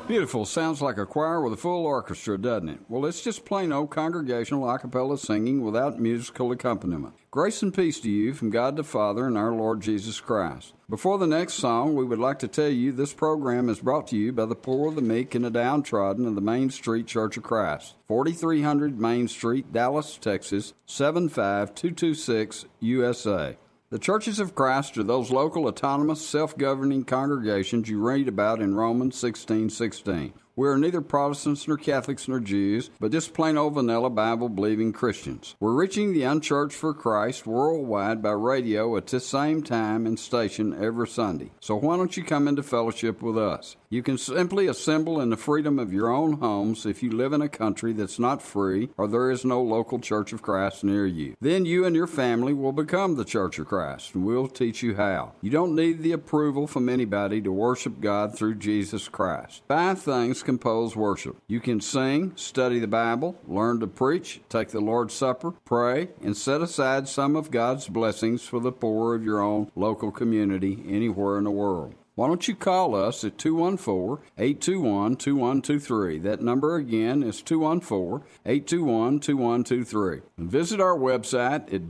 Beautiful. Sounds like a choir with a full orchestra, doesn't it? Well, it's just plain old congregational a cappella singing without musical accompaniment. Grace and peace to you from God the Father and our Lord Jesus Christ. Before the next song, we would like to tell you this program is brought to you by the poor, the meek, and the downtrodden of the Main Street Church of Christ, 4300 Main Street, Dallas, Texas, 75226, USA. The churches of Christ are those local, autonomous, self-governing congregations you read about in Romans 16:16. We are neither Protestants nor Catholics nor Jews, but just plain old vanilla Bible-believing Christians. We're reaching the unchurched for Christ worldwide by radio at the same time and station every Sunday. So why don't you come into fellowship with us? You can simply assemble in the freedom of your own homes if you live in a country that's not free or there is no local Church of Christ near you. Then you and your family will become the Church of Christ, and we'll teach you how. You don't need the approval from anybody to worship God through Jesus Christ. 5 things compose worship. You can sing, study the Bible, learn to preach, take the Lord's Supper, pray, and set aside some of God's blessings for the poor of your own local community anywhere in the world. Why don't you call us at 214-821-2123. That number again is 214-821-2123. And visit our website at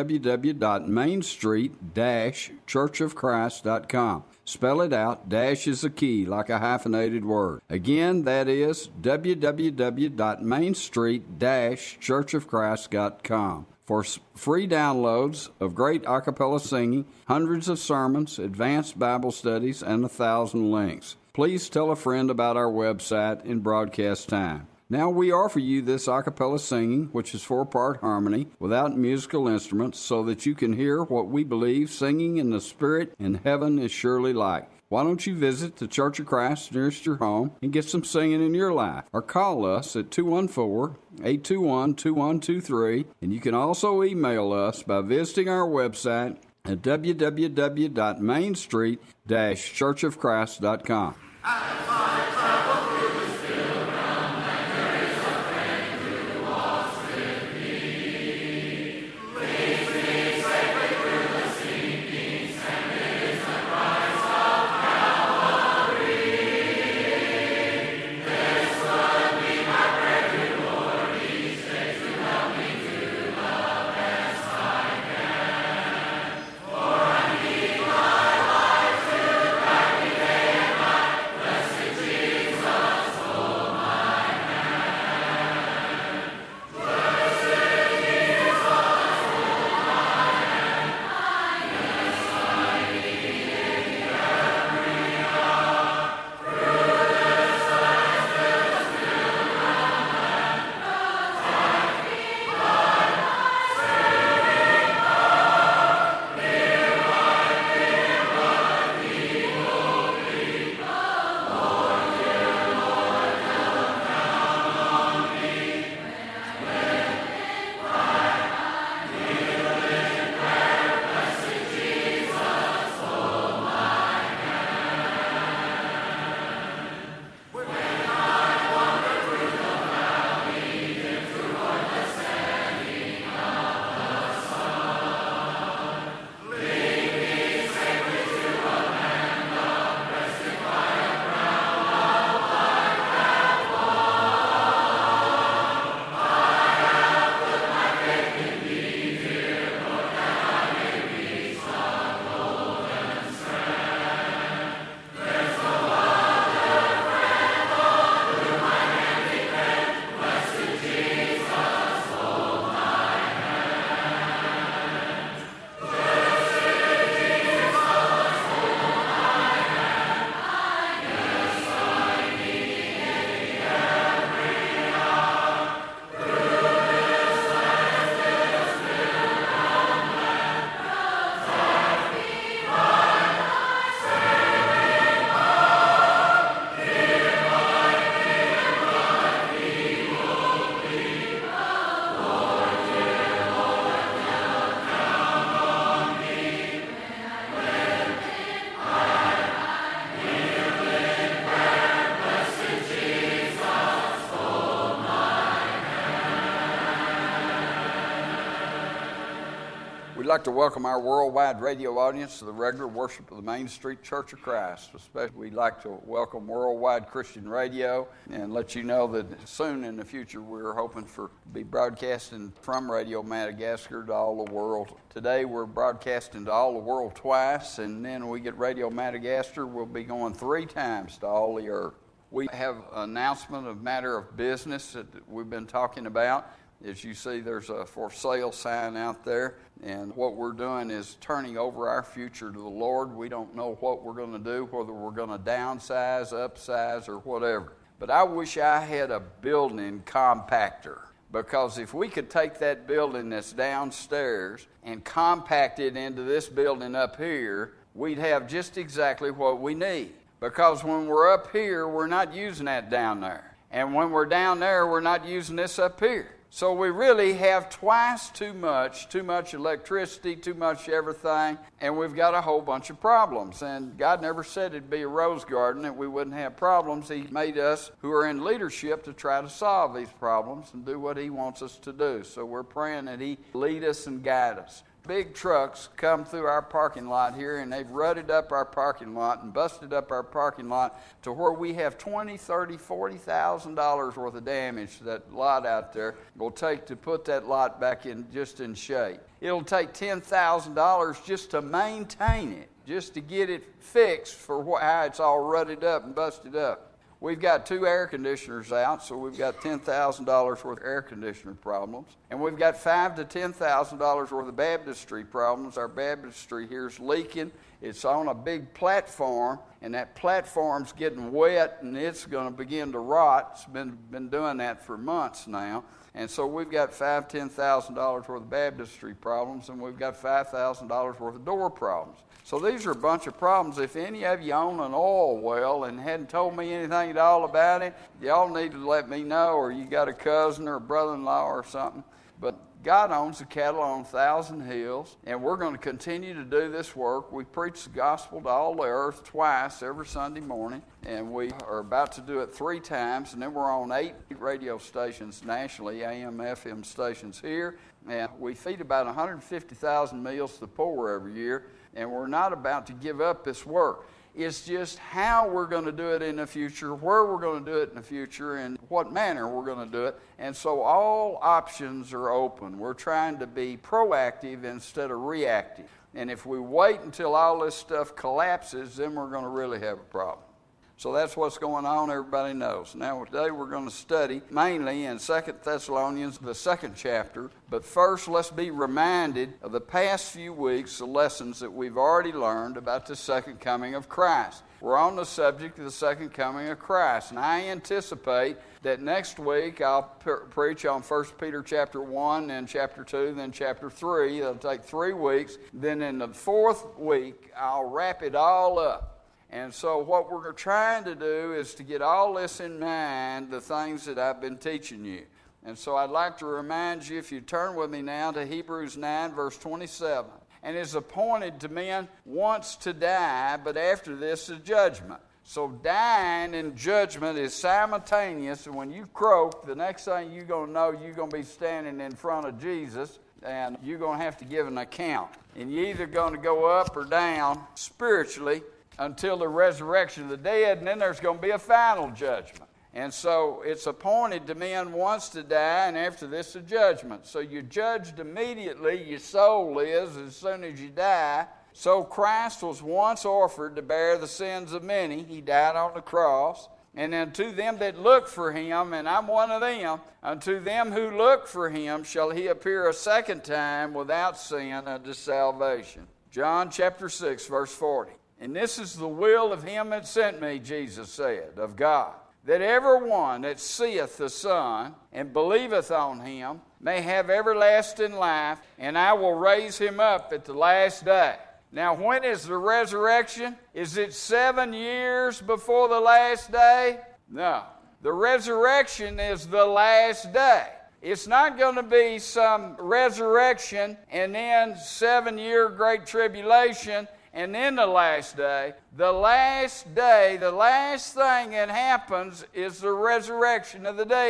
www.mainstreet-churchofchrist.com. Spell it out. Dash is a key, like a hyphenated word. Again, that is www.mainstreet-churchofchrist.com. For free downloads of great a cappella singing, hundreds of sermons, advanced Bible studies, and 1,000 links. Please tell a friend about our website in broadcast time. Now we offer you this a cappella singing, which is 4-part harmony, without musical instruments, so that you can hear what we believe singing in the Spirit in heaven is surely like. Why don't you visit the Church of Christ nearest your home and get some singing in your life? Or call us at 214-821-2123. And you can also email us by visiting our website at www.mainstreet-churchofchrist.com. like to welcome our worldwide radio audience to the regular worship of the Main Street Church of Christ. Especially, we'd like to welcome Worldwide Christian Radio and let you know that soon in the future we're hoping to be broadcasting from Radio Madagascar to all the world. Today we're broadcasting to all the world twice, and then when we get Radio Madagascar, we'll be going 3 times to all the earth. We have an announcement of matter of business that we've been talking about. As you see, there's a for sale sign out there, and what we're doing is turning over our future to the Lord. We don't know what we're going to do, whether we're going to downsize, upsize, or whatever. But I wish I had a building compactor, because if we could take that building that's downstairs and compact it into this building up here, we'd have just exactly what we need. Because when we're up here, we're not using that down there. And when we're down there, we're not using this up here. So we really have twice too much electricity, too much everything, and we've got a whole bunch of problems. And God never said it'd be a rose garden, that we wouldn't have problems. He made us who are in leadership to try to solve these problems and do what He wants us to do. So we're praying that He lead us and guide us. Big trucks come through our parking lot here, and they've rutted up our parking lot and busted up our parking lot to where we have $20,000, $30,000, $40,000 worth of damage to that lot out there. It'll take to put that lot back in shape. It'll take $10,000 just to maintain it, just to get it fixed for how it's all rutted up and busted up. We've got 2 air conditioners out, so we've got $10,000 worth of air conditioner problems. And we've got $5,000 to $10,000 worth of baptistry problems. Our baptistry here is leaking. It's on a big platform, and that platform's getting wet, and it's going to begin to rot. It's been doing that for months now. And so we've got $5,000 to $10,000 worth of baptistry problems, and we've got $5,000 worth of door problems. So these are a bunch of problems. If any of you own an oil well and hadn't told me anything at all about it, y'all need to let me know, or you got a cousin or a brother-in-law or something. But God owns the cattle on 1,000 hills, and we're going to continue to do this work. We preach the gospel to all the earth twice every Sunday morning, and we are about to do it 3 times, and then we're on 8 radio stations nationally, AM, FM stations here, and we feed about 150,000 meals to the poor every year, and we're not about to give up this work. It's just how we're going to do it in the future, where we're going to do it in the future, and what manner we're going to do it. And so all options are open. We're trying to be proactive instead of reactive. And if we wait until all this stuff collapses, then we're going to really have a problem. So that's what's going on, everybody knows. Now today we're going to study mainly in 2 Thessalonians, the 2nd chapter. But first let's be reminded of the past few weeks, the lessons that we've already learned about the second coming of Christ. We're on the subject of the second coming of Christ. And I anticipate that next week I'll preach on 1 Peter chapter 1, then chapter 2, then chapter 3. It'll take 3 weeks. Then in the 4th week I'll wrap it all up. And so what we're trying to do is to get all this in mind, the things that I've been teaching you. And so I'd like to remind you, if you turn with me now to Hebrews 9, verse 27. And it's appointed to men once to die, but after this is judgment. So dying and judgment is simultaneous, and when you croak, the next thing you're going to know, you're going to be standing in front of Jesus, and you're going to have to give an account. And you're either going to go up or down spiritually until the resurrection of the dead, and then there's going to be a final judgment. And so it's appointed to men once to die, and after this a judgment. So you're judged immediately, your soul is, as soon as you die. So Christ was once offered to bear the sins of many. He died on the cross. And unto them that look for Him, and I'm one of them, unto them who look for Him shall He appear a second time without sin unto salvation. John chapter 6, verse 40. And this is the will of Him that sent me, Jesus said, of God, that every one that seeth the Son and believeth on Him may have everlasting life, and I will raise him up at the last day. Now, when is the resurrection? Is it 7 years before the last day? No. The resurrection is the last day. It's not going to be some resurrection and then 7-year great tribulation and then the last day. The last day, the last thing that happens is the resurrection of the dead.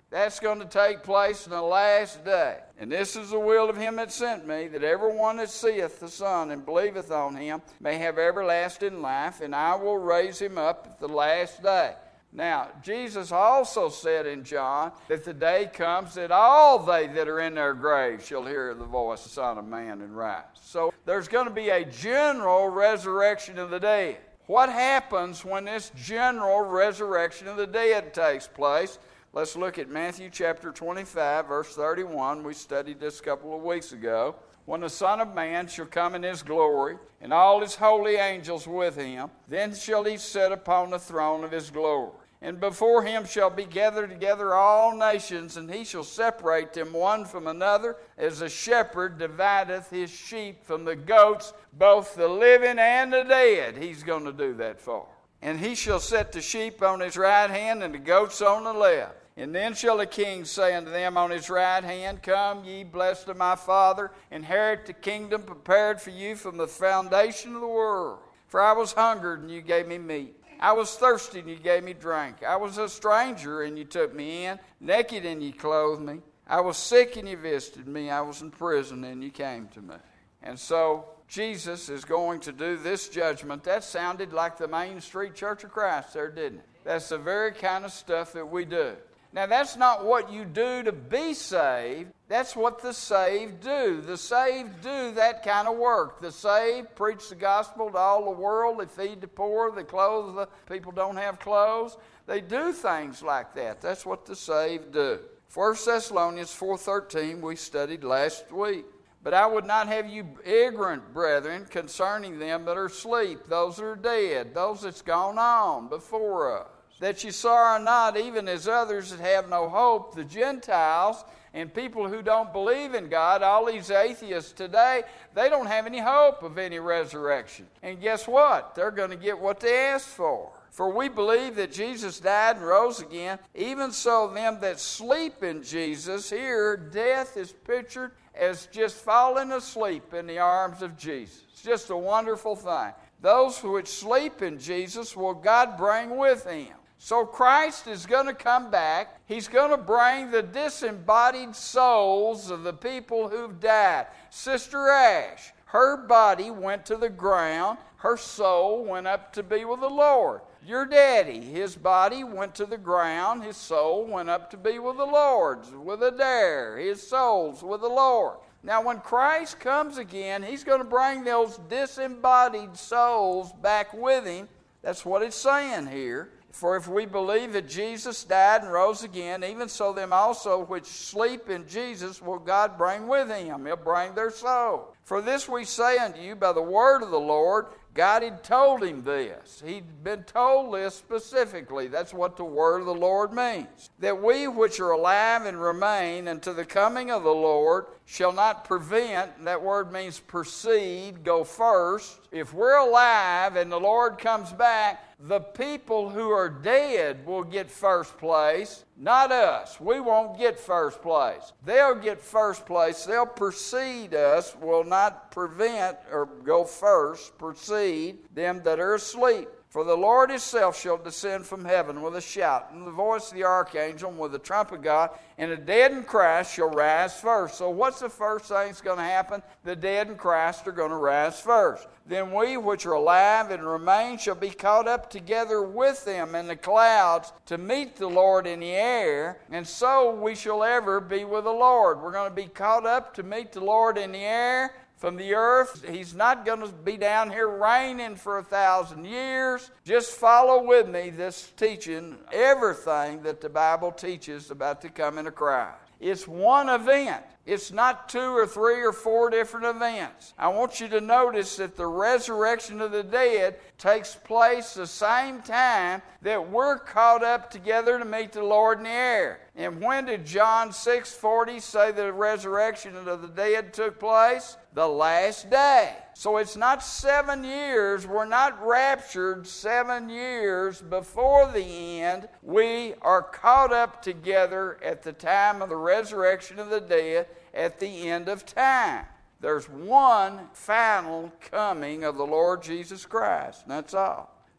That's going to take place in the last day. And this is the will of him that sent me, that every one that seeth the Son and believeth on him may have everlasting life, and I will raise him up at the last day. Now, Jesus also said in John that the day comes that all they that are in their graves shall hear the voice of the Son of Man and rise. So there's going to be a general resurrection of the dead. What happens when this general resurrection of the dead takes place? Let's look at Matthew chapter 25, verse 31. We studied this a couple of weeks ago. When the Son of Man shall come in his glory, and all his holy angels with him, then shall he sit upon the throne of his glory. And before him shall be gathered together all nations, and he shall separate them one from another, as a shepherd divideth his sheep from the goats, both the living and the dead. He's going to do that for. And he shall set the sheep on his right hand, and the goats on the left. And then shall the king say unto them on his right hand, Come, ye blessed of my Father, inherit the kingdom prepared for you from the foundation of the world. For I was hungered, and you gave me meat. I was thirsty, and you gave me drink. I was a stranger, and you took me in. Naked, and you clothed me. I was sick, and you visited me. I was in prison, and you came to me. And so Jesus is going to do this judgment. That sounded like the Main Street Church of Christ there, didn't it? That's the very kind of stuff that we do. Now, that's not what you do to be saved. That's what the saved do. The saved do that kind of work. The saved preach the gospel to all the world. They feed the poor. They clothe the people who don't have clothes. They do things like that. That's what the saved do. 1 Thessalonians 4:13 we studied last week. But I would not have you ignorant, brethren, concerning them that are asleep, those that are dead, those that's gone on before us. That you sorrow not, even as others that have no hope, the Gentiles and people who don't believe in God, all these atheists today, they don't have any hope of any resurrection. And guess what? They're going to get what they asked for. For we believe that Jesus died and rose again. Even so, them that sleep in Jesus, here death is pictured as just falling asleep in the arms of Jesus. It's just a wonderful thing. Those who would sleep in Jesus will God bring with him. So Christ is going to come back. He's going to bring the disembodied souls of the people who've died. Sister Ash, her body went to the ground. Her soul went up to be with the Lord. Your daddy, his body went to the ground. His soul went up to be with the Lord, with Adair. His soul's with the Lord. Now, when Christ comes again, he's going to bring those disembodied souls back with him. That's what it's saying here. For if we believe that Jesus died and rose again, even so them also which sleep in Jesus will God bring with him. He'll bring their soul. For this we say unto you by the word of the Lord. God had told him this. He'd been told this specifically. That's what the word of the Lord means. That we which are alive and remain unto the coming of the Lord shall not prevent, and that word means precede, go first. If we're alive and the Lord comes back, the people who are dead will get first place, not us. We won't get first place. They'll get first place. They'll precede us, will not prevent or go first, precede them that are asleep. For the Lord himself shall descend from heaven with a shout, and the voice of the archangel, and with the trump of God, and the dead in Christ shall rise first. So what's the first thing that's going to happen? The dead in Christ are going to rise first. Then we which are alive and remain shall be caught up together with them in the clouds to meet the Lord in the air, and so we shall ever be with the Lord. We're going to be caught up to meet the Lord in the air. From the earth, he's not going to be down here reigning for 1,000 years. Just follow with me this teaching, everything that the Bible teaches about the coming of Christ. It's one event. It's not 2 or 3 or 4 different events. I want you to notice that the resurrection of the dead takes place the same time that we're caught up together to meet the Lord in the air. And when did John 6:40 say the resurrection of the dead took place? The last day. So it's not 7 years. We're not raptured 7 years before the end. We are caught up together at the time of the resurrection of the dead at the end of time. There's one final coming of the Lord Jesus Christ. And that's all.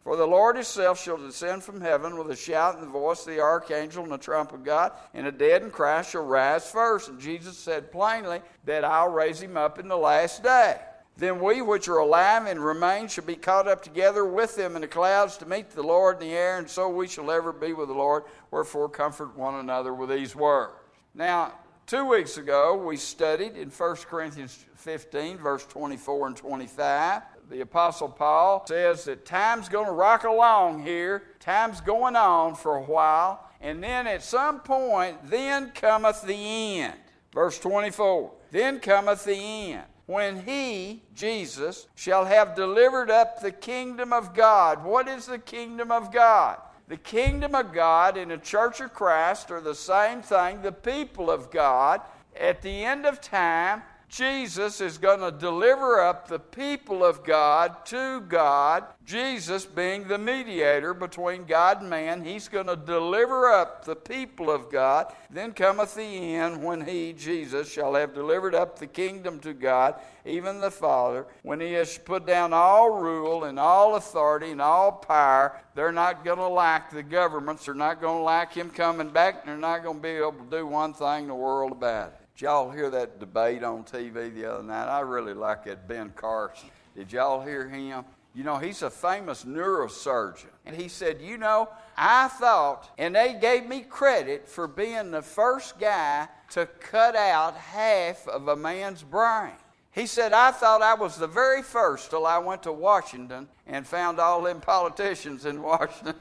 For the Lord himself shall descend from heaven with a shout and the voice of the archangel and the trump of God, and the dead in Christ shall rise first. And Jesus said plainly that I'll raise him up in the last day. Then we which are alive and remain shall be caught up together with them in the clouds to meet the Lord in the air, and so we shall ever be with the Lord. Wherefore comfort one another with these words. Now, 2 weeks ago we studied in 1 Corinthians 15, verse 24 and 25. The Apostle Paul says that time's going to rock along here. Time's going on for a while. And then at some point, then cometh the end. Verse 24, then cometh the end, when he, Jesus, shall have delivered up the kingdom of God. What is the kingdom of God? The kingdom of God and the church of Christ are the same thing, the people of God. At the end of time, Jesus is going to deliver up the people of God to God. Jesus being the mediator between God and man, he's going to deliver up the people of God. Then cometh the end, when he, Jesus, shall have delivered up the kingdom to God, even the Father, when he has put down all rule and all authority and all power. They're not going to like the governments. They're not going to like him coming back. And they're not going to be able to do one thing in the world about it. Did y'all hear that debate on TV the other night? I really like that Ben Carson. Did y'all hear him? You know, he's a famous neurosurgeon. And he said, you know, I thought, and they gave me credit for being the first guy to cut out half of a man's brain. He said, I thought I was the very first till I went to Washington and found all them politicians in Washington.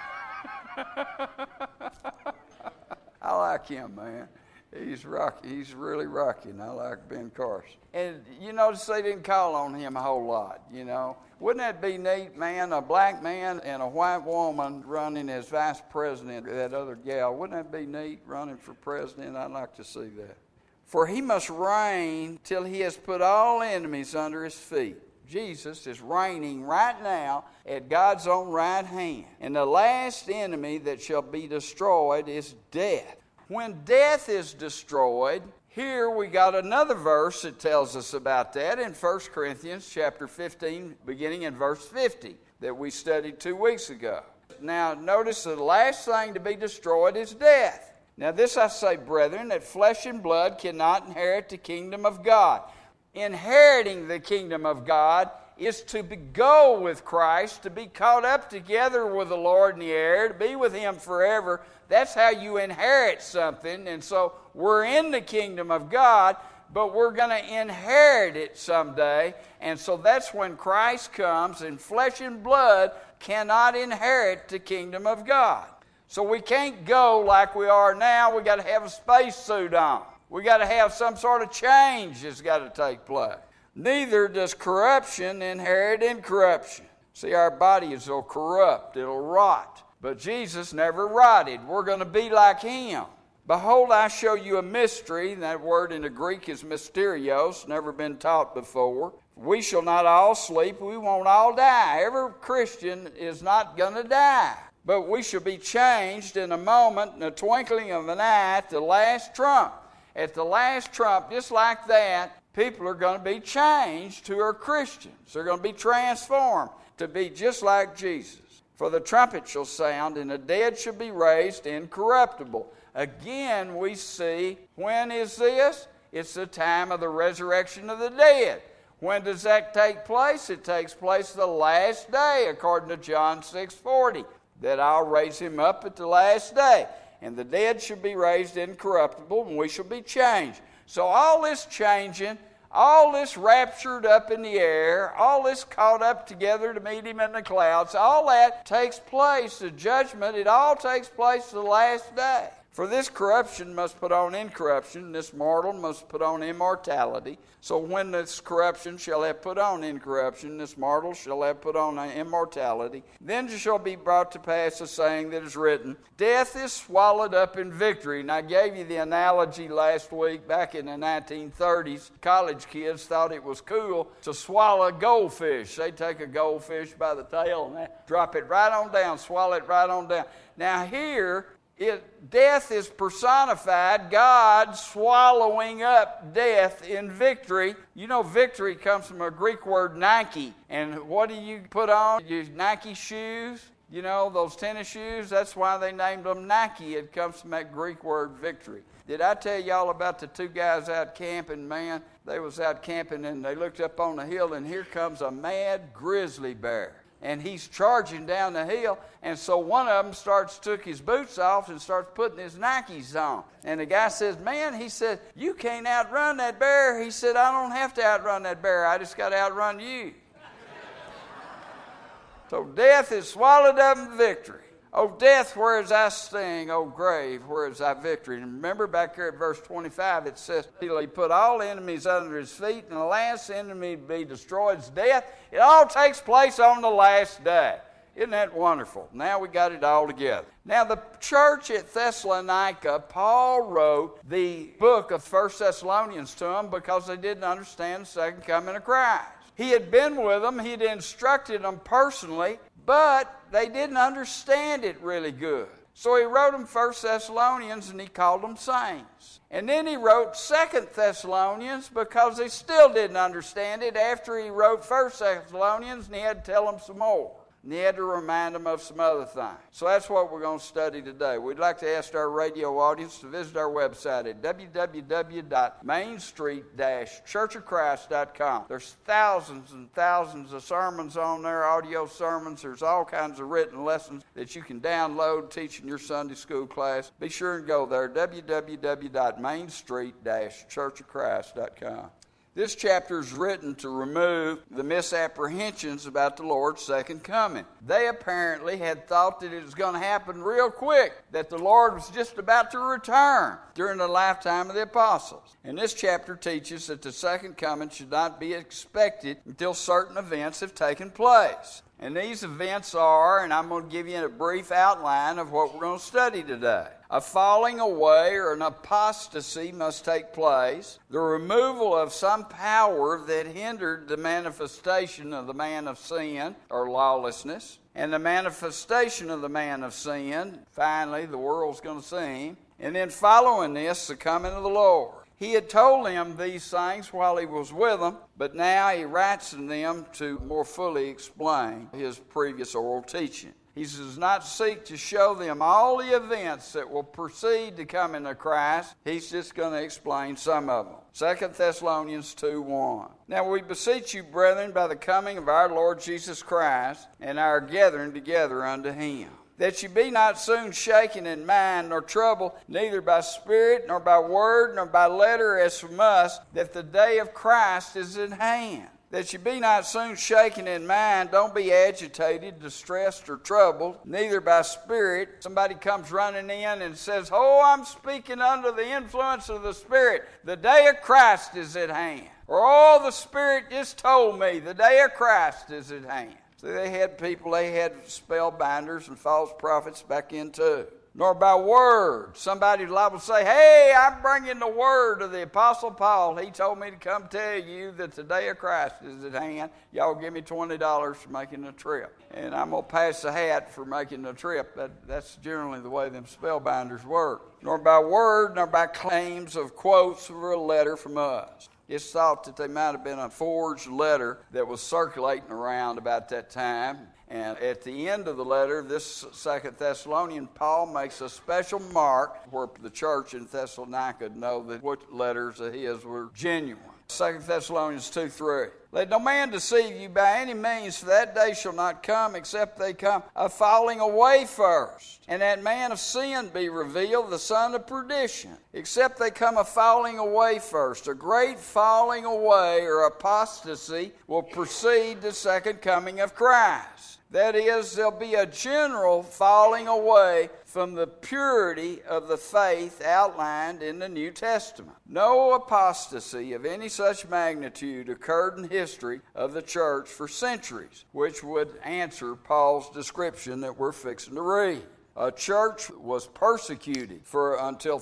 I like him, man. He's rocky. He's really rocky, and I like Ben Carson. And you notice they didn't call on him a whole lot, you know. Wouldn't that be neat, man? A black man and a white woman running as vice president, that other gal. Wouldn't that be neat, running for president? I'd like to see that. For he must reign till he has put all enemies under his feet. Jesus is reigning right now at God's own right hand. And the last enemy that shall be destroyed is death. When death is destroyed, here we got another verse that tells us about that in 1 Corinthians chapter 15, beginning in verse 50, that we studied 2 weeks ago. Now, notice the last thing to be destroyed is death. Now, this I say, brethren, that flesh and blood cannot inherit the kingdom of God. Inheriting the kingdom of God is to go with Christ, to be caught up together with the Lord in the air, to be with him forever. That's how you inherit something. And so we're in the kingdom of God, but we're going to inherit it someday. And so that's when Christ comes, and flesh and blood cannot inherit the kingdom of God. So we can't go like we are now. We got to have a spacesuit on. We got to have some sort of change that's got to take place. Neither does corruption inherit incorruption. See, our body is so corrupt, it'll rot. But Jesus never rotted. We're going to be like him. Behold, I show you a mystery. That word in the Greek is mysterios, never been taught before. We shall not all sleep, we won't all die. Every Christian is not going to die. But we shall be changed in a moment, in the twinkling of an eye, at the last trump. At the last trump, just like that, people are going to be changed who are Christians. They're going to be transformed to be just like Jesus. For the trumpet shall sound, and the dead shall be raised incorruptible. Again, we see, when is this? It's the time of the resurrection of the dead. When does that take place? It takes place the last day, according to John 6:40, that I'll raise him up at the last day. And the dead shall be raised incorruptible, and we shall be changed. So all this changing, all this raptured up in the air, all this caught up together to meet him in the clouds, all that takes place, the judgment, it all takes place the last day. For this corruption must put on incorruption, this mortal must put on immortality. So when this corruption shall have put on incorruption, this mortal shall have put on immortality, then shall be brought to pass a saying that is written, death is swallowed up in victory. And I gave you the analogy last week, back in the 1930s. College kids thought it was cool to swallow a goldfish. They take a goldfish by the tail and drop it right on down, swallow it right on down. Now here, Death is personified, God swallowing up death in victory. You know, victory comes from a Greek word Nike. And what do you put on? Your Nike shoes? You know, those tennis shoes? That's why they named them Nike. It comes from that Greek word victory. Did I tell y'all about the two guys out camping, man? They was out camping and they looked up on the hill and here comes a mad grizzly bear. And he's charging down the hill, and so one of them took his boots off and starts putting his Nikes on. And the guy says, man, he said, you can't outrun that bear. He said, I don't have to outrun that bear. I just got to outrun you. So death is swallowed up in victory. O death, where is thy sting? O grave, where is thy victory? And remember back here at verse 25, it says, he put all enemies under his feet, and the last enemy to be destroyed is death. It all takes place on the last day. Isn't that wonderful? Now we got it all together. Now the church at Thessalonica, Paul wrote the book of 1 Thessalonians to them because they didn't understand the second coming of Christ. He had been with them. He had instructed them personally, but they didn't understand it really good. So he wrote them 1 Thessalonians and he called them saints. And then he wrote 2 Thessalonians because they still didn't understand it after he wrote 1 Thessalonians, and he had to tell them some more. And he had to remind them of some other things. So that's what we're going to study today. We'd like to ask our radio audience to visit our website at www.mainstreet-churchofchrist.com. There's thousands and thousands of sermons on there, audio sermons. There's all kinds of written lessons that you can download, teach in your Sunday school class. Be sure and go there, www.mainstreet-churchofchrist.com. This chapter is written to remove the misapprehensions about the Lord's second coming. They apparently had thought that it was going to happen real quick, that the Lord was just about to return during the lifetime of the apostles. And this chapter teaches that the second coming should not be expected until certain events have taken place. And these events are, and I'm going to give you a brief outline of what we're going to study today. A falling away or an apostasy must take place. The removal of some power that hindered the manifestation of the man of sin or lawlessness. And the manifestation of the man of sin, finally, the world's going to see him. And then following this, the coming of the Lord. He had told them these things while he was with them, but now he writes to them to more fully explain his previous oral teaching. He does not seek to show them all the events that will precede the coming of Christ. He's just going to explain some of them. 2 Thessalonians 2:1. Now we beseech you, brethren, by the coming of our Lord Jesus Christ and our gathering together unto him, that ye be not soon shaken in mind, nor troubled, neither by spirit, nor by word, nor by letter as from us, that the day of Christ is at hand. That ye be not soon shaken in mind. Don't be agitated, distressed, or troubled, neither by spirit. Somebody comes running in and says, oh, I'm speaking under the influence of the Spirit. The day of Christ is at hand. Or, oh, the Spirit just told me the day of Christ is at hand. So they had spellbinders and false prophets back in too. Nor by word. Somebody will say, hey, I'm bringing the word of the Apostle Paul. He told me to come tell you that the day of Christ is at hand. Y'all give me $20 for making the trip. And I'm going to pass the hat for making the trip. That's generally the way them spellbinders work. Nor by word, nor by claims of quotes or a letter from us. It's thought that they might have been a forged letter that was circulating around about that time. And at the end of the letter, this 2 Thessalonian, Paul makes a special mark where the church in Thessalonica would know that what letters of his were genuine. 2 Thessalonians 2:3. Let no man deceive you by any means, for that day shall not come except they come a falling away first, and that man of sin be revealed, the son of perdition. Except they come a falling away first. A great falling away or apostasy will precede the second coming of Christ. That is, there'll be a general falling away from the purity of the faith outlined in the New Testament. No apostasy of any such magnitude occurred in history of the church for centuries, which would answer Paul's description that we're fixing to read. a church was persecuted until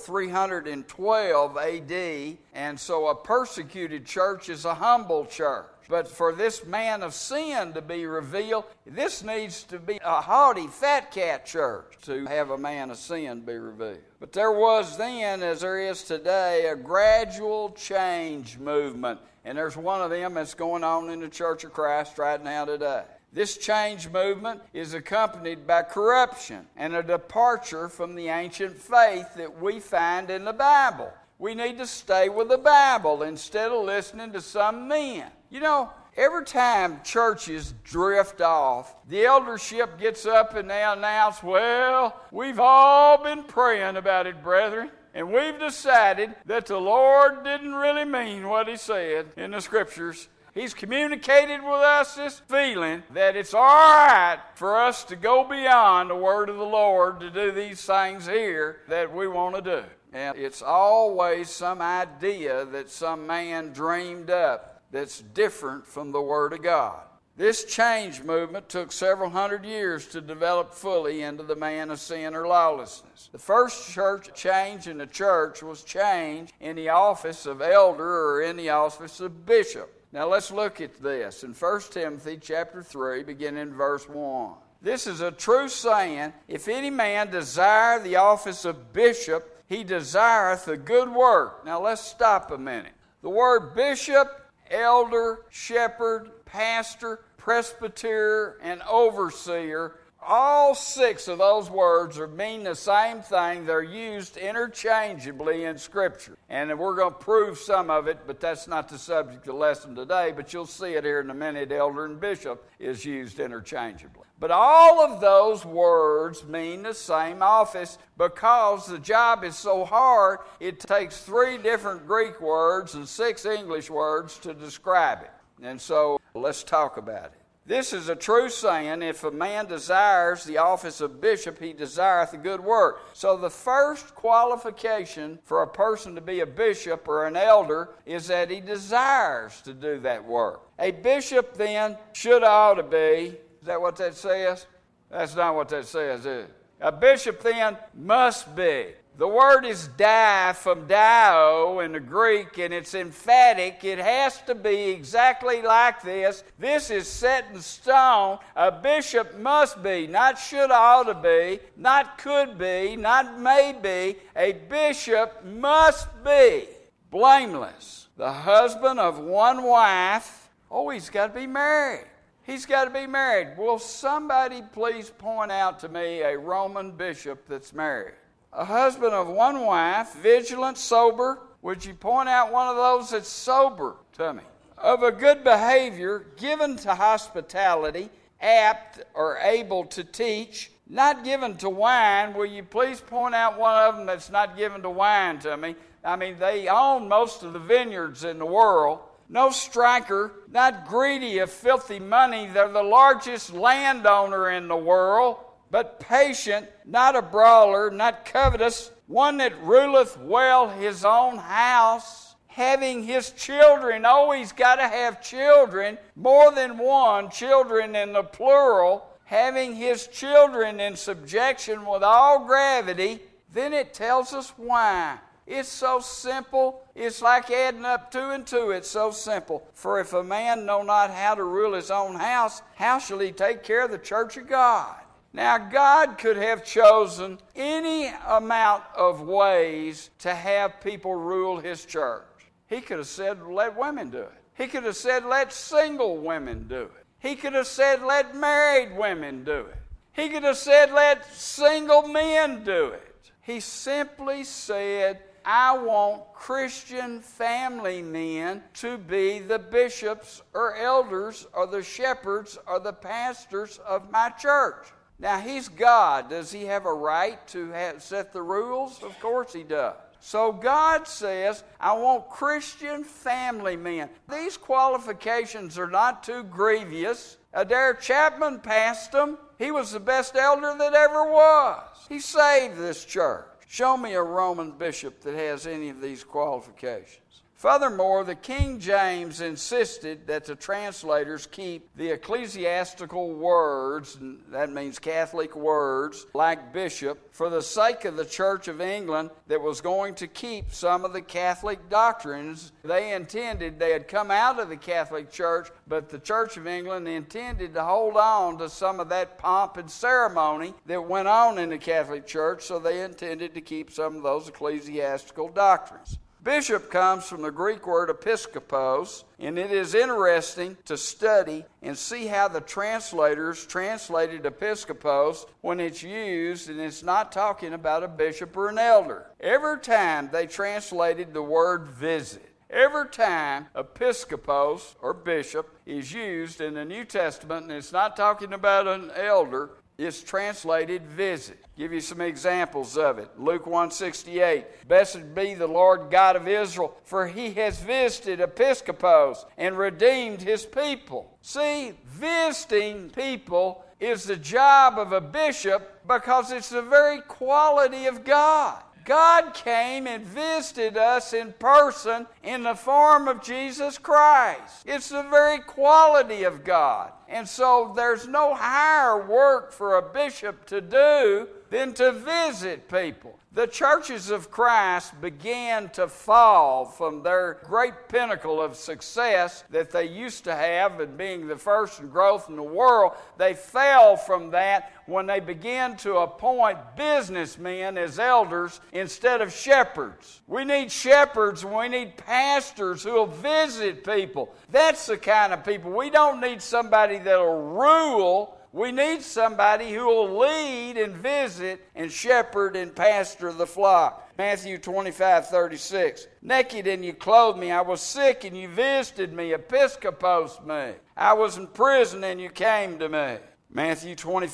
312 A.D., and so a persecuted church is a humble church. But for this man of sin to be revealed, this needs to be a haughty, fat cat church to have a man of sin be revealed. But there was then, as there is today, a gradual change movement. And there's one of them that's going on in the Church of Christ right now today. This change movement is accompanied by corruption and a departure from the ancient faith that we find in the Bible. We need to stay with the Bible instead of listening to some men. You know, every time churches drift off, the eldership gets up and they announce, well, we've all been praying about it, brethren, and we've decided that the Lord didn't really mean what He said in the Scriptures. He's communicated with us this feeling that it's all right for us to go beyond the Word of the Lord to do these things here that we want to do. And it's always some idea that some man dreamed up that's different from the Word of God. This change movement took several hundred years to develop fully into the man of sin or lawlessness. The first church change in the church was change in the office of elder or in the office of bishop. Now let's look at this in 1 Timothy chapter 3, beginning in verse 1. This is a true saying, if any man desire the office of bishop, he desireth a good work. Now let's stop a minute. The word bishop, elder, shepherd, pastor, presbyter, and overseer, all 6 of those words mean the same thing. They're used interchangeably in Scripture. And we're going to prove some of it, but that's not the subject of the lesson today. But you'll see it here in a minute. Elder and bishop is used interchangeably. But all of those words mean the same office because the job is so hard, it takes 3 different Greek words and 6 English words to describe it. And so let's talk about it. This is a true saying, if a man desires the office of bishop, he desireth a good work. So the first qualification for a person to be a bishop or an elder is that he desires to do that work. A bishop then ought to be, is that what that says? That's not what that says, is it? A bishop then must be. The word is die from dio in the Greek, and it's emphatic. It has to be exactly like this. This is set in stone. A bishop must be, not should ought to be, not could be, not may be. A bishop must be blameless. The husband of one wife. Oh, he's got to be married. He's got to be married. Will somebody please point out to me a Roman bishop that's married? A husband of one wife, vigilant, sober. Would you point out one of those that's sober to me? Of a good behavior, given to hospitality, apt or able to teach, not given to wine. Will you please point out one of them that's not given to wine to me? I mean, they own most of the vineyards in the world. No striker, not greedy of filthy money. They're the largest landowner in the world. But patient, not a brawler, not covetous, one that ruleth well his own house, having his children. Oh, he's got to have children, more than one, children in the plural, having his children in subjection with all gravity. Then it tells us why. It's so simple. It's like adding up 2 and 2. It's so simple. For if a man know not how to rule his own house, how shall he take care of the church of God? Now, God could have chosen any amount of ways to have people rule His church. He could have said, let women do it. He could have said, let single women do it. He could have said, let married women do it. He could have said, let single men do it. He simply said, I want Christian family men to be the bishops or elders or the shepherds or the pastors of my church. Now, He's God. Does He have a right to set the rules? Of course He does. So God says, I want Christian family men. These qualifications are not too grievous. Adair Chapman passed them. He was the best elder that ever was. He saved this church. Show me a Roman bishop that has any of these qualifications. Furthermore, the King James insisted that the translators keep the ecclesiastical words, and that means Catholic words, like bishop, for the sake of the Church of England that was going to keep some of the Catholic doctrines. They had come out of the Catholic Church, but the Church of England intended to hold on to some of that pomp and ceremony that went on in the Catholic Church, so they intended to keep some of those ecclesiastical doctrines. Bishop comes from the Greek word episkopos, and it is interesting to study and see how the translators translated episkopos when it's used, and it's not talking about a bishop or an elder. Every time they translated the word visit, every time episkopos or bishop is used in the New Testament, and it's not talking about an elder, it's translated visit. Give you some examples of it. Luke 1:68, blessed be the Lord God of Israel, for he has visited episkopos and redeemed his people. See, visiting people is the job of a bishop because it's the very quality of God. God came and visited us in person in the form of Jesus Christ. It's the very quality of God. And so there's no higher work for a bishop to do than to visit people. The churches of Christ began to fall from their great pinnacle of success that they used to have in being the first in growth in the world. They fell from that when they began to appoint businessmen as elders instead of shepherds. We need shepherds and we need pastors who will visit people. That's the kind of people. We don't need somebody that will rule. We need somebody who will lead and visit and shepherd and pastor the flock. Matthew 25:36. Naked and you clothed me. I was sick and you visited me. Episkopos me. I was in prison and you came to me. Matthew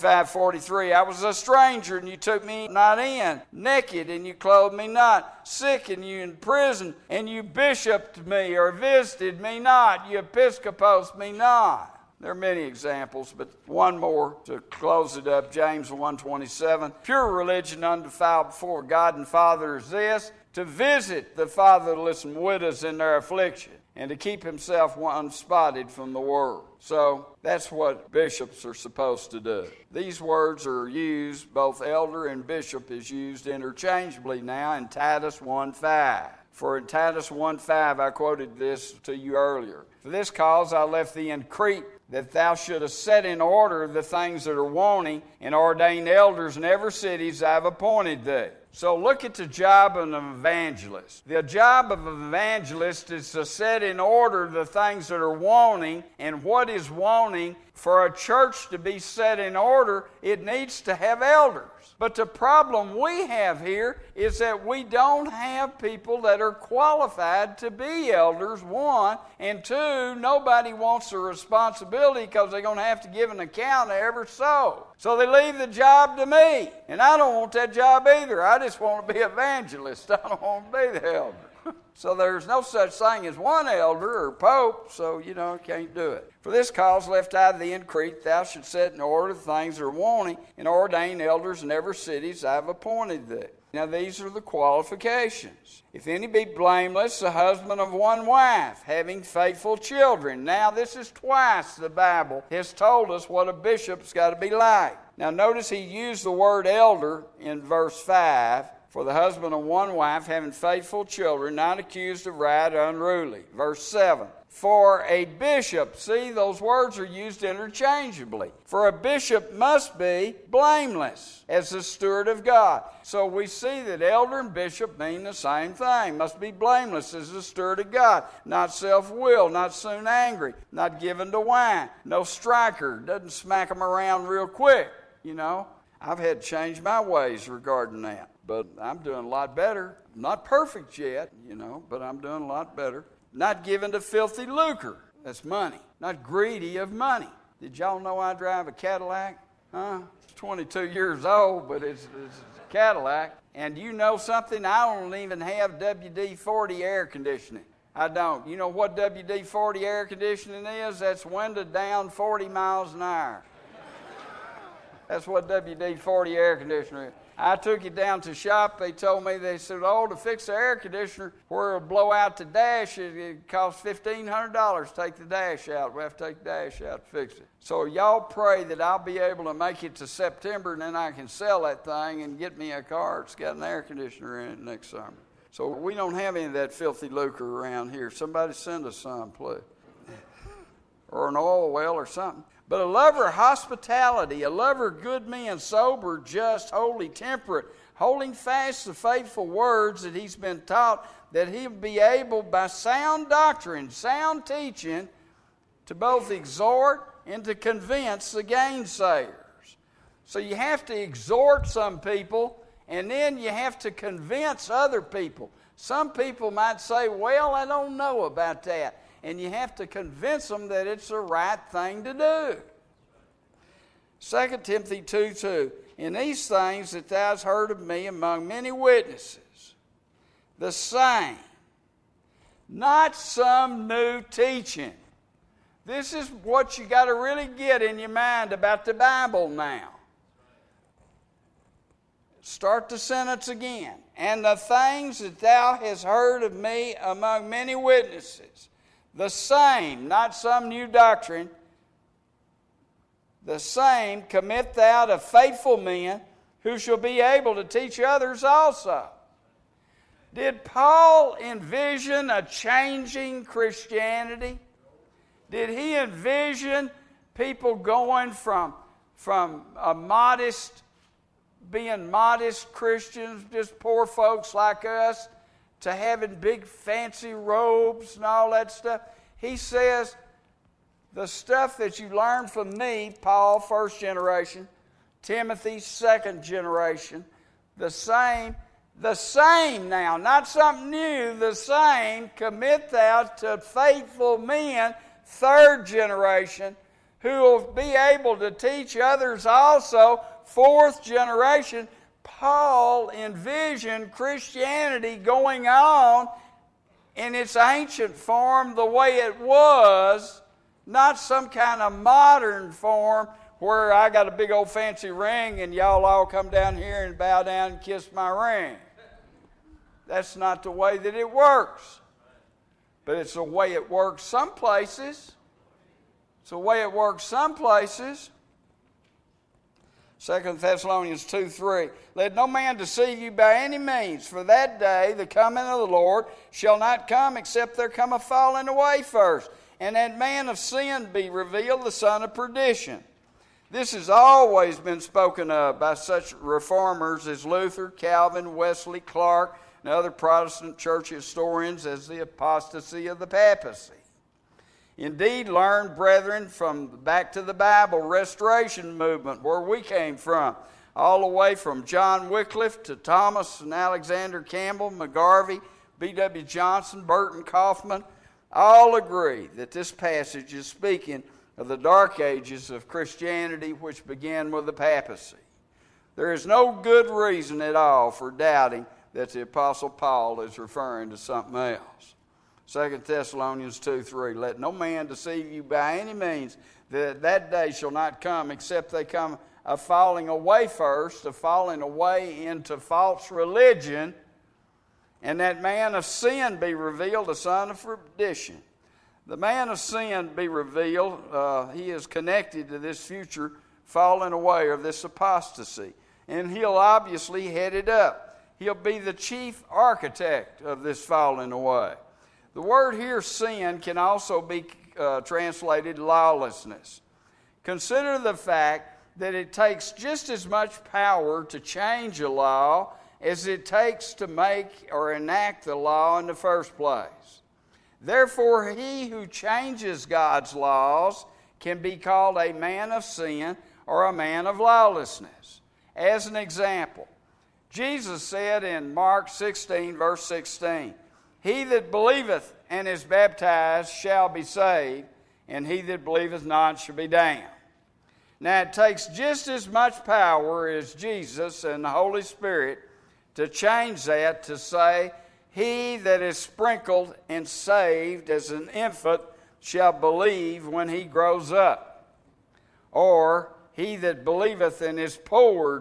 25:43. I was a stranger and you took me not in. Naked and you clothed me not. Sick and you in prison and you bishoped me or visited me not. You episkopos me not. There are many examples, but one more to close it up. James 1:27. Pure religion undefiled before God and Father is this, to visit the fatherless and widows in their affliction, and to keep himself unspotted from the world. So that's what bishops are supposed to do. These words are used, both elder and bishop is used interchangeably now in Titus 1:5. For in Titus 1:5, I quoted this to you earlier. For this cause I left thee in Crete, that thou shouldest set in order the things that are wanting, and ordain elders in every city as I have appointed thee. So look at the job of an evangelist. The job of an evangelist is to set in order the things that are wanting, and what is wanting. For a church to be set in order, it needs to have elders. But the problem we have here is that we don't have people that are qualified to be elders, one, and two, nobody wants the responsibility because they're going to have to give an account of every soul. So they leave the job to me, and I don't want that job either. I just want to be evangelist. I don't want to be the elder. So there's no such thing as one elder or pope, so, can't do it. For this cause left I thee in Crete, thou shouldst set in order the things that are wanting, and ordain elders in every city as I have appointed thee. Now these are the qualifications. If any be blameless, the husband of one wife, having faithful children. Now this is twice the Bible has told us what a bishop's got to be like. Now notice he used the word elder in verse 5. For the husband of one wife, having faithful children, not accused of right or unruly. Verse 7. For a bishop, see, those words are used interchangeably. For a bishop must be blameless as the steward of God. So we see that elder and bishop mean the same thing. Must be blameless as the steward of God. Not self-willed, not soon angry, not given to wine, no striker, doesn't smack them around real quick, I've had to change my ways regarding that. But I'm doing a lot better. Not perfect yet, but I'm doing a lot better. Not given to filthy lucre. That's money. Not greedy of money. Did y'all know I drive a Cadillac? It's 22 years old, but it's a Cadillac. And you know something? I don't even have WD-40 air conditioning. I don't. You know what WD-40 air conditioning is? That's window down 40 miles an hour. That's what WD-40 air conditioner is. I took it down to the shop. They told me, they said, to fix the air conditioner where it'll blow out the dash, it costs $1,500 to take the dash out. We have to take the dash out to fix it. So y'all pray that I'll be able to make it to September, and then I can sell that thing and get me a car that's got an air conditioner in it next summer. So we don't have any of that filthy lucre around here. Somebody send us some, please. Or an oil well or something. But a lover of hospitality, a lover of good men, sober, just, holy, temperate, holding fast the faithful words that he's been taught, that he'll be able by sound doctrine, sound teaching, to both exhort and to convince the gainsayers. So you have to exhort some people, and then you have to convince other people. Some people might say, well, I don't know about that. And you have to convince them that it's the right thing to do. 2 Timothy 2:2, in these things that thou hast heard of me among many witnesses, the same, not some new teaching. This is what you got to really get in your mind about the Bible now. Start the sentence again. And the things that thou hast heard of me among many witnesses, the same, not some new doctrine, the same commit thou to faithful men who shall be able to teach others also. Did Paul envision a changing Christianity? Did he envision people going from being modest Christians, just poor folks like us, to having big fancy robes and all that stuff? He says, the stuff that you learned from me, Paul, first generation, Timothy, second generation, the same now, not something new, the same, commit thou to faithful men, third generation, who will be able to teach others also, fourth generation. Paul envisioned Christianity going on in its ancient form the way it was, not some kind of modern form where I got a big old fancy ring and y'all all come down here and bow down and kiss my ring. That's not the way that it works. But it's the way it works some places. It's the way it works some places. 2 Thessalonians 2:3. Let no man deceive you by any means, for that day, the coming of the Lord, shall not come except there come a falling away first, and that man of sin be revealed, the son of perdition. This has always been spoken of by such reformers as Luther, Calvin, Wesley, Clark, and other Protestant church historians as the apostasy of the papacy. Indeed, learned brethren from back to the Bible restoration movement, where we came from, all the way from John Wycliffe to Thomas and Alexander Campbell, McGarvey, B.W. Johnson, Burton Kaufman, all agree that this passage is speaking of the dark ages of Christianity which began with the papacy. There is no good reason at all for doubting that the Apostle Paul is referring to something else. 2 Thessalonians 2:3, let no man deceive you by any means, that day shall not come except they come a falling away first, a falling away into false religion, and that man of sin be revealed, the son of perdition. The man of sin be revealed, he is connected to this future falling away or this apostasy. And he'll obviously head it up. He'll be the chief architect of this falling away. The word here, sin, can also be translated lawlessness. Consider the fact that it takes just as much power to change a law as it takes to make or enact the law in the first place. Therefore, he who changes God's laws can be called a man of sin or a man of lawlessness. As an example, Jesus said in Mark 16, verse 16, he that believeth and is baptized shall be saved, and he that believeth not shall be damned. Now, it takes just as much power as Jesus and the Holy Spirit to change that to say, he that is sprinkled and saved as an infant shall believe when he grows up. Or, he that believeth and is poured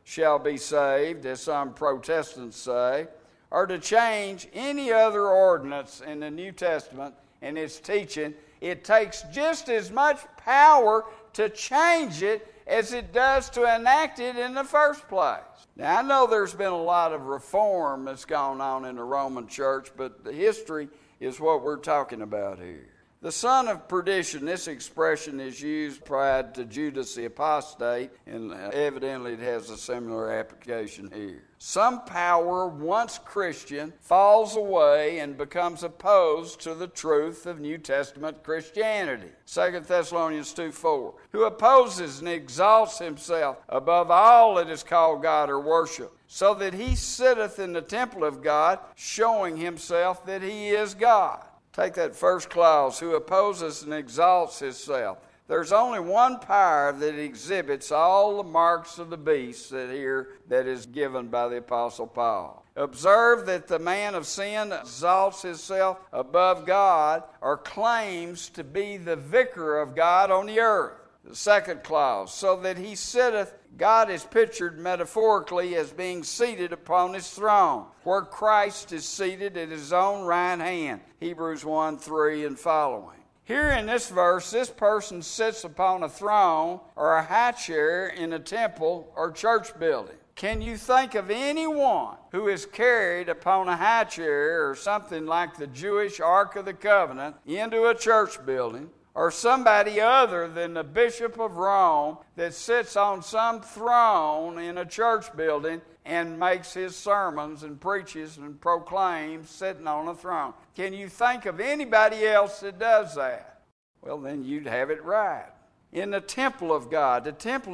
shall be saved, as some Protestants say, or to change any other ordinance in the New Testament and its teaching, it takes just as much power to change it as it does to enact it in the first place. Now, I know there's been a lot of reform that's gone on in the Roman Church, but the history is what we're talking about here. The son of perdition, this expression is used prior to Judas the apostate, and evidently it has a similar application here. Some power, once Christian, falls away and becomes opposed to the truth of New Testament Christianity. 2 Thessalonians 2:4, who opposes and exalts himself above all that is called God or worship, so that he sitteth in the temple of God, showing himself that he is God. Take that first clause, who opposes and exalts himself. There's only one power that exhibits all the marks of the beast that is given by the Apostle Paul. Observe that the man of sin exalts himself above God or claims to be the vicar of God on the earth. The second clause, so that he sitteth, God is pictured metaphorically as being seated upon his throne, where Christ is seated at his own right hand. Hebrews 1:3 and following. Here in this verse, this person sits upon a throne or a high chair in a temple or church building. Can you think of anyone who is carried upon a high chair or something like the Jewish Ark of the Covenant into a church building, or somebody other than the Bishop of Rome that sits on some throne in a church building and makes his sermons and preaches and proclaims sitting on a throne? Can you think of anybody else that does that? Well, then you'd have it right. In the temple of God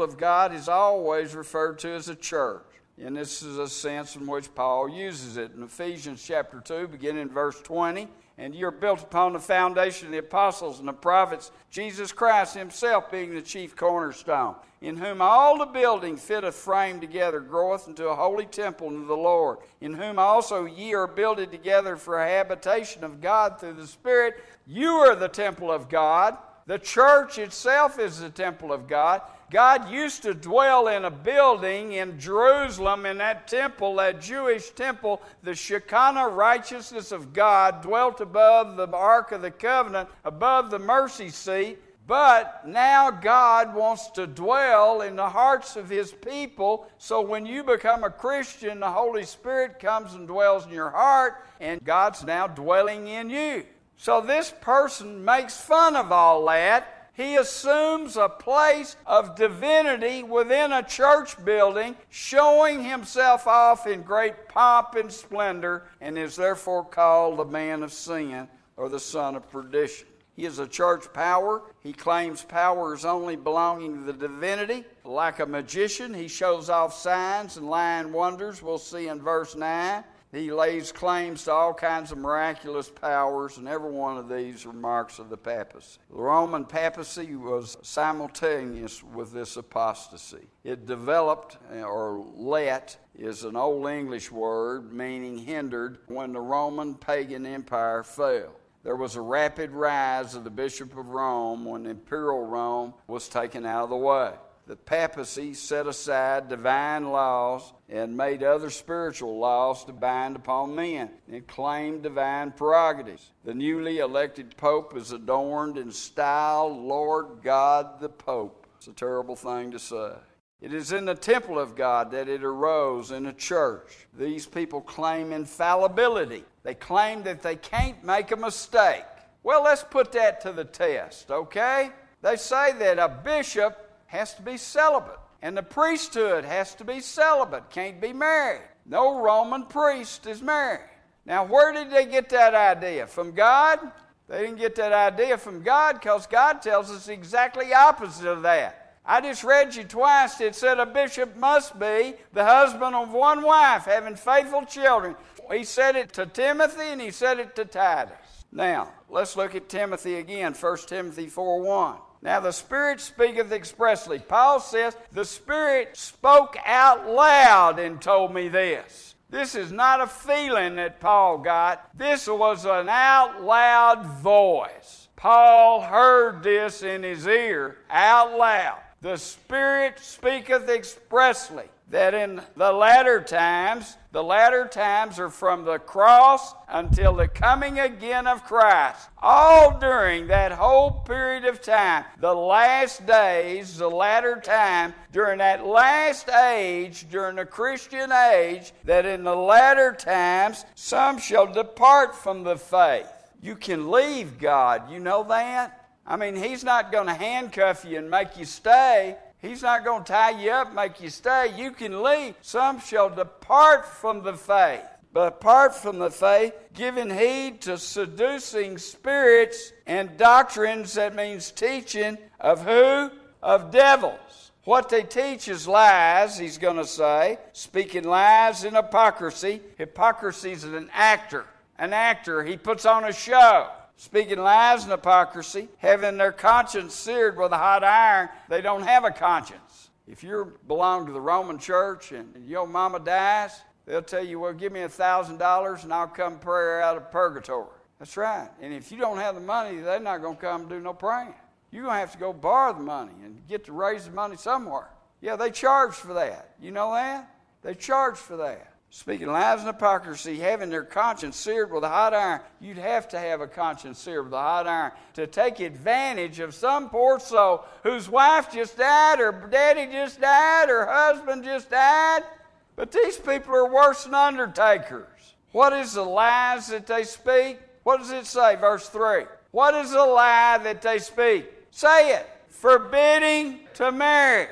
is always referred to as a church. And this is a sense in which Paul uses it. In Ephesians chapter 2, beginning in verse 20, and you're built upon the foundation of the apostles and the prophets, Jesus Christ himself being the chief cornerstone, in whom all the building fitteth framed together, groweth into a holy temple unto the Lord, in whom also ye are builded together for a habitation of God through the Spirit. You are the temple of God. The church itself is the temple of God. God used to dwell in a building in Jerusalem, in that temple, that Jewish temple. The Shekinah righteousness of God dwelt above the Ark of the Covenant, above the mercy seat. But now God wants to dwell in the hearts of his people. So when you become a Christian, the Holy Spirit comes and dwells in your heart, and God's now dwelling in you. So this person makes fun of all that. He assumes a place of divinity within a church building, showing himself off in great pomp and splendor, and is therefore called the man of sin or the son of perdition. He is a church power. He claims powers only belonging to the divinity. Like a magician, he shows off signs and lying wonders, we'll see in verse 9. He lays claims to all kinds of miraculous powers, and every one of these are marks of the papacy. The Roman papacy was simultaneous with this apostasy. It developed, or let is an Old English word meaning hindered, when the Roman pagan empire fell. There was a rapid rise of the Bishop of Rome when imperial Rome was taken out of the way. The papacy set aside divine laws and made other spiritual laws to bind upon men. It claimed divine prerogatives. The newly elected pope is adorned and styled Lord God the Pope. It's a terrible thing to say. It is in the temple of God that it arose in a church. These people claim infallibility. They claim that they can't make a mistake. Well, let's put that to the test, okay? They say that a bishop has to be celibate, and the priesthood has to be celibate, can't be married. No Roman priest is married. Now, where did they get that idea? From God? They didn't get that idea from God, because God tells us exactly opposite of that. I just read you twice, it said a bishop must be the husband of one wife, having faithful children. He said it to Timothy, and he said it to Titus. Now, let's look at Timothy again, 1 Timothy 4:1. Now the Spirit speaketh expressly. Paul says, the Spirit spoke out loud and told me this. This is not a feeling that Paul got. This was an out loud voice. Paul heard this in his ear out loud. The Spirit speaketh expressly that in the latter times are from the cross until the coming again of Christ. All during that whole period of time, the last days, the latter time, during that last age, during the Christian age, that in the latter times some shall depart from the faith. You can leave God, you know that? I mean, He's not going to handcuff you and make you stay. He's not going to tie you up and make you stay. You can leave. Some shall depart from the faith. But apart from the faith, giving heed to seducing spirits and doctrines, that means teaching of who? Of devils. What they teach is lies, he's going to say. Speaking lies and hypocrisy. Hypocrisy is an actor. An actor, he puts on a show. Speaking lies and hypocrisy, having their conscience seared with a hot iron, they don't have a conscience. If you belong to the Roman church and your mama dies, they'll tell you, well, give me $1,000 and I'll come pray out of purgatory. That's right. And if you don't have the money, they're not going to come and do no praying. You're going to have to go borrow the money and get to raise the money somewhere. Yeah, they charge for that. You know that? They charge for that. Speaking lies and hypocrisy, having their conscience seared with a hot iron. You'd have to have a conscience seared with a hot iron to take advantage of some poor soul whose wife just died, or daddy just died, or husband just died. But these people are worse than undertakers. What is the lies that they speak? What does it say, verse 3? What is the lie that they speak? Say it. Forbidding to marry.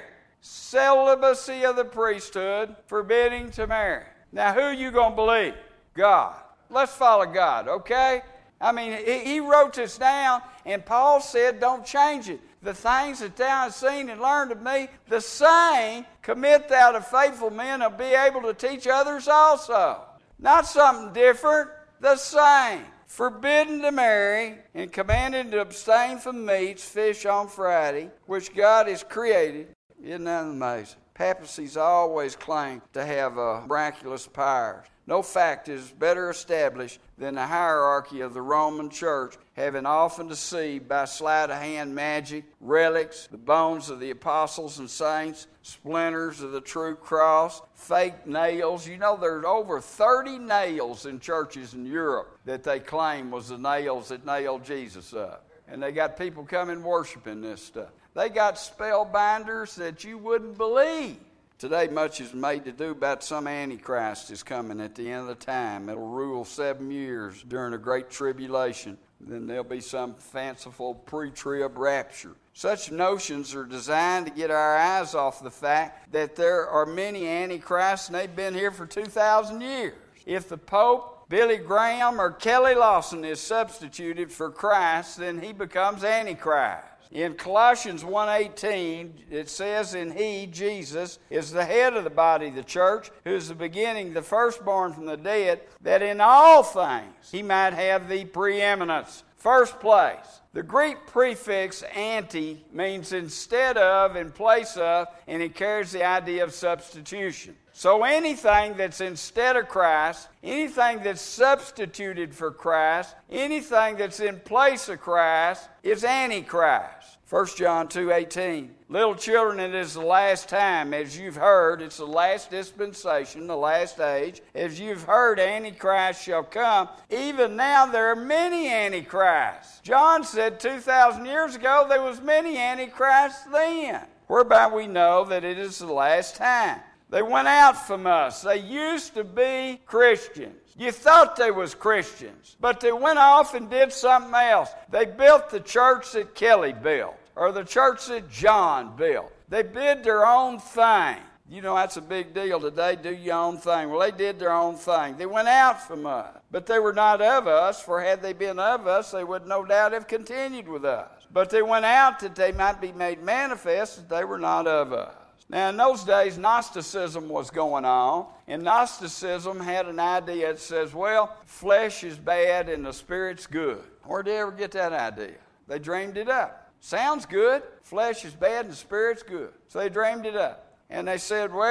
Celibacy of the priesthood, forbidding to marry. Now, who are you going to believe? God. Let's follow God, okay? I mean, he wrote this down, and Paul said, don't change it. The things that thou hast seen and learned of me, the same commit thou to faithful men, and be able to teach others also. Not something different, the same. Forbidden to marry, and commanded to abstain from meats, fish on Friday, which God has created. Isn't that amazing? Papacies always claim to have miraculous powers. No fact is better established than the hierarchy of the Roman Church, having often deceived by sleight-of-hand magic, relics, the bones of the apostles and saints, splinters of the true cross, fake nails. You know, there's over 30 nails in churches in Europe that they claim was the nails that nailed Jesus up. And they got people coming worshiping this stuff. They got spellbinders that you wouldn't believe. Today, much is made to do about some Antichrist is coming at the end of the time. It'll rule 7 years during a great tribulation. Then there'll be some fanciful pre-trib rapture. Such notions are designed to get our eyes off the fact that there are many Antichrists, and they've been here for 2,000 years. If the Pope, Billy Graham, or Kelly Lawson is substituted for Christ, then he becomes Antichrist. In Colossians 1:18, it says, "And he, Jesus, is the head of the body, the church, who is the beginning, the firstborn from the dead, that in all things he might have the preeminence." First place. The Greek prefix anti means instead of, in place of, and it carries the idea of substitution. So anything that's instead of Christ, anything that's substituted for Christ, anything that's in place of Christ is Antichrist. 1 John 2:18. Little children, it is the last time. As you've heard, it's the last dispensation, the last age. As you've heard, Antichrist shall come. Even now there are many Antichrists. John said 2,000 years ago there was many Antichrists then. Whereby we know that it is the last time. They went out from us. They used to be Christians. You thought they was Christians, but they went off and did something else. They built the church that Kelly built, or the church that John built. They did their own thing. You know, that's a big deal today, do your own thing. Well, they did their own thing. They went out from us, but they were not of us, for had they been of us, they would no doubt have continued with us. But they went out that they might be made manifest that they were not of us. Now, in those days, Gnosticism was going on, and Gnosticism had an idea that says, well, flesh is bad and the spirit's good. Where'd they ever get that idea? They dreamed it up. Sounds good. Flesh is bad and the spirit's good. So they dreamed it up. And they said, well,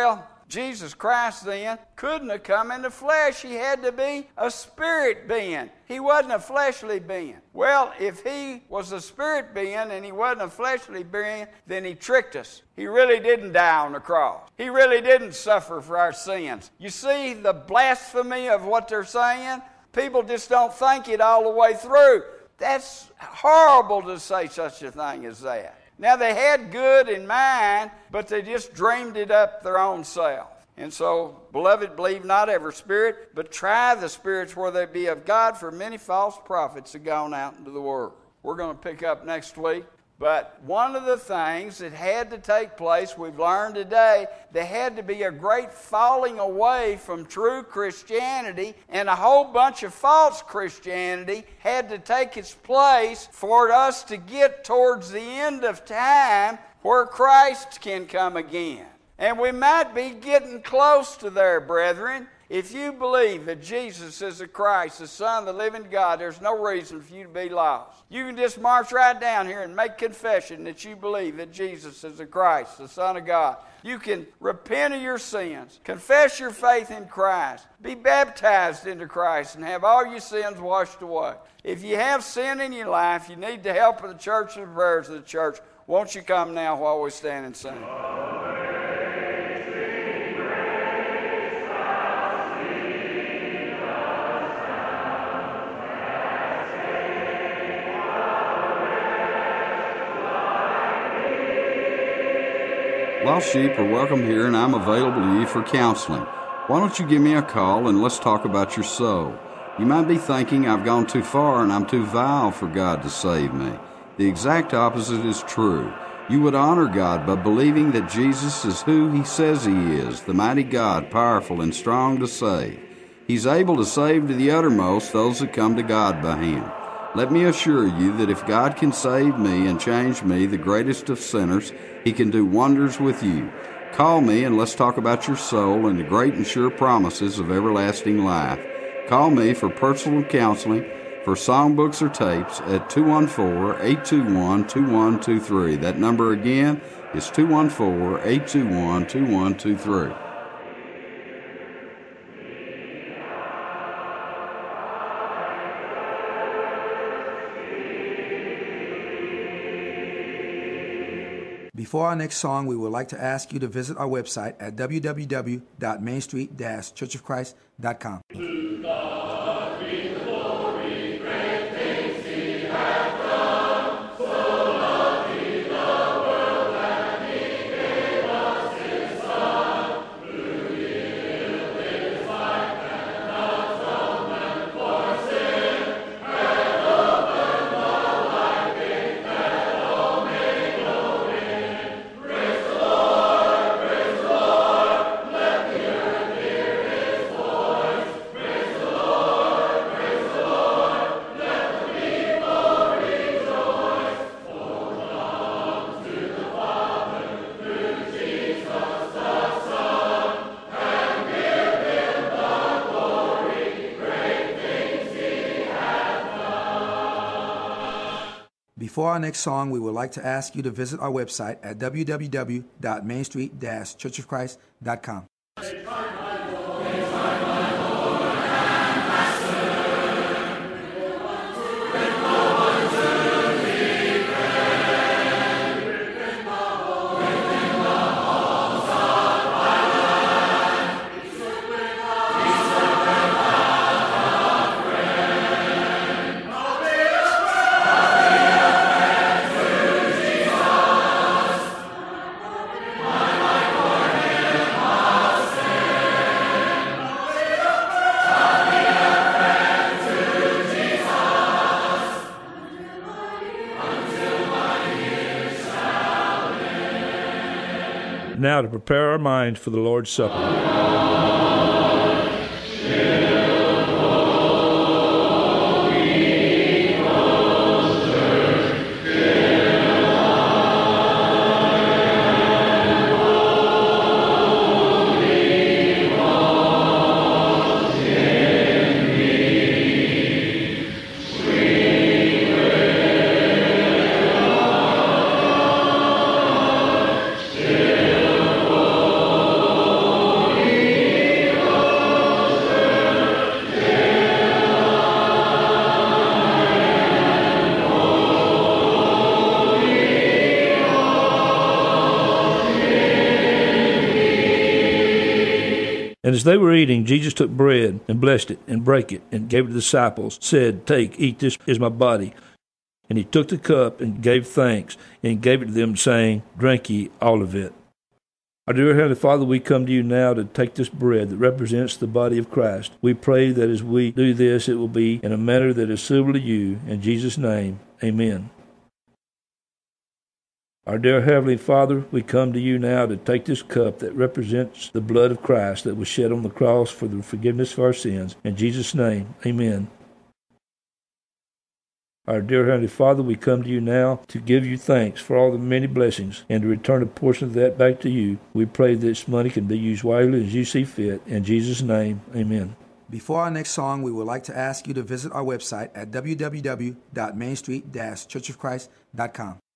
Jesus Christ then couldn't have come in the flesh. He had to be a spirit being. He wasn't a fleshly being. Well, if he was a spirit being and he wasn't a fleshly being, then he tricked us. He really didn't die on the cross. He really didn't suffer for our sins. You see the blasphemy of what they're saying? People just don't think it all the way through. That's horrible to say such a thing as that. Now, they had good in mind, but they just dreamed it up their own self. And so, beloved, believe not every spirit, but try the spirits where they be of God, for many false prophets have gone out into the world. We're going to pick up next week. But one of the things that had to take place, we've learned today, there had to be a great falling away from true Christianity, and a whole bunch of false Christianity had to take its place for us to get towards the end of time where Christ can come again. And we might be getting close to there, brethren. If you believe that Jesus is the Christ, the Son of the living God, there's no reason for you to be lost. You can just march right down here and make confession that you believe that Jesus is the Christ, the Son of God. You can repent of your sins, confess your faith in Christ, be baptized into Christ, and have all your sins washed away. If you have sin in your life, you need the help of the church and the prayers of the church. Won't you come now while we stand and sing? Lost sheep are welcome here, and I'm available to you for counseling. Why don't you give me a call and let's talk about your soul? You might be thinking I've gone too far and I'm too vile for God to save me. The exact opposite is true. You would honor God by believing that Jesus is who He says He is, the mighty God, powerful and strong to save. He's able to save to the uttermost those that come to God by Him. Let me assure you that if God can save me and change me, the greatest of sinners, He can do wonders with you. Call me and let's talk about your soul and the great and sure promises of everlasting life. Call me for personal counseling, for songbooks or tapes at 214-821-2123. That number again is 214-821-2123. Before our next song, we would like to ask you to visit our website at www.mainstreet-churchofchrist.com. Before our next song, we would like to ask you to visit our website at www.mainstreet-churchofchrist.com. Now to prepare our minds for the Lord's Supper. as they were eating, Jesus took bread and blessed it and brake it and gave it to the disciples, said, "Take, eat, this is my body." And he took the cup and gave thanks and gave it to them, saying, "Drink ye all of it." Our dear Heavenly Father, we come to you now to take this bread that represents the body of Christ. We pray that as we do this, it will be in a manner that is suitable to you. In Jesus' name, amen. Our dear Heavenly Father, we come to you now to take this cup that represents the blood of Christ that was shed on the cross for the forgiveness of our sins. In Jesus' name, amen. Our dear Heavenly Father, we come to you now to give you thanks for all the many blessings and to return a portion of that back to you. We pray this money can be used wisely as you see fit. In Jesus' name, amen. Before our next song, we would like to ask you to visit our website at www.mainstreet-churchofchrist.com.